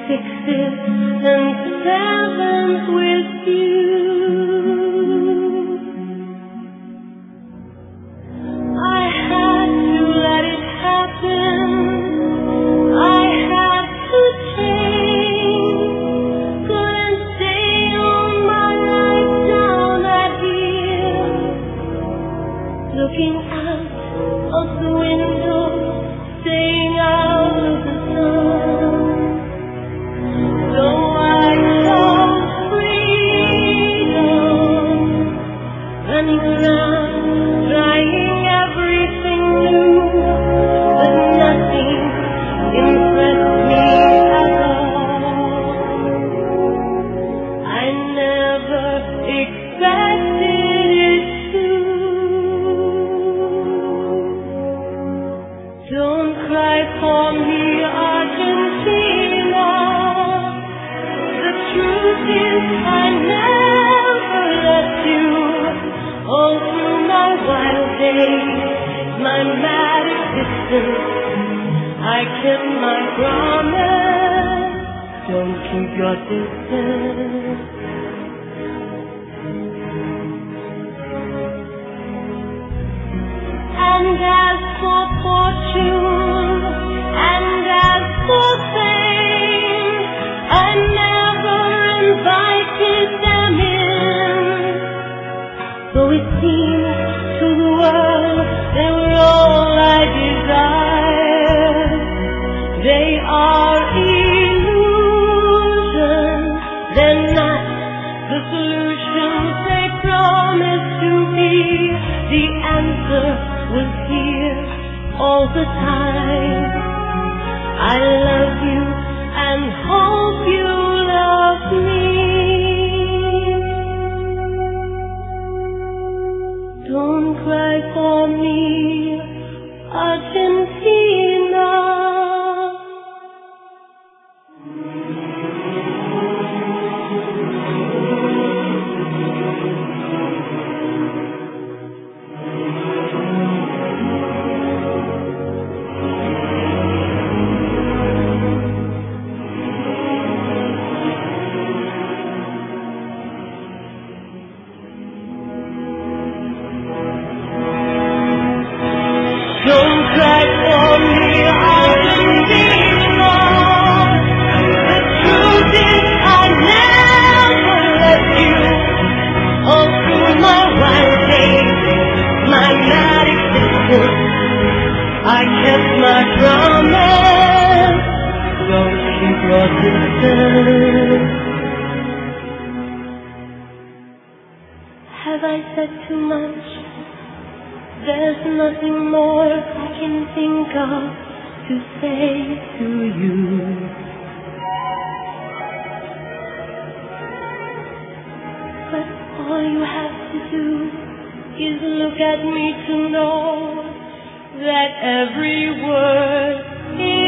sixes and sevens with you. I had to let it happen. I had to change. Couldn't stay on my life down at here, looking out of the window, staying out of the sun. So I chose freedom, running around, trying everything new, but nothing impressed me at all. I never expected it to. Don't cry for me, Argentina. The truth is I never left you. All through my wild days, my mad existence, I kept my promise. Don't keep your distance. And as for fortune, and as for fame, I never invited them in. Though it seemed to the world they were all I desired, they are illusions. They're not the solutions they promised to be. The answer was here all the time. I love you and hope you love me. Don't cry for me, Argentina. Don't cry for me, Argentina. The truth is I never left you. All through my wild days, my mad existence, I kept my promise. Don't keep your distance. Have I said too much? There's nothing more I can think of to say to you. But all you have to do is look at me to know that every word is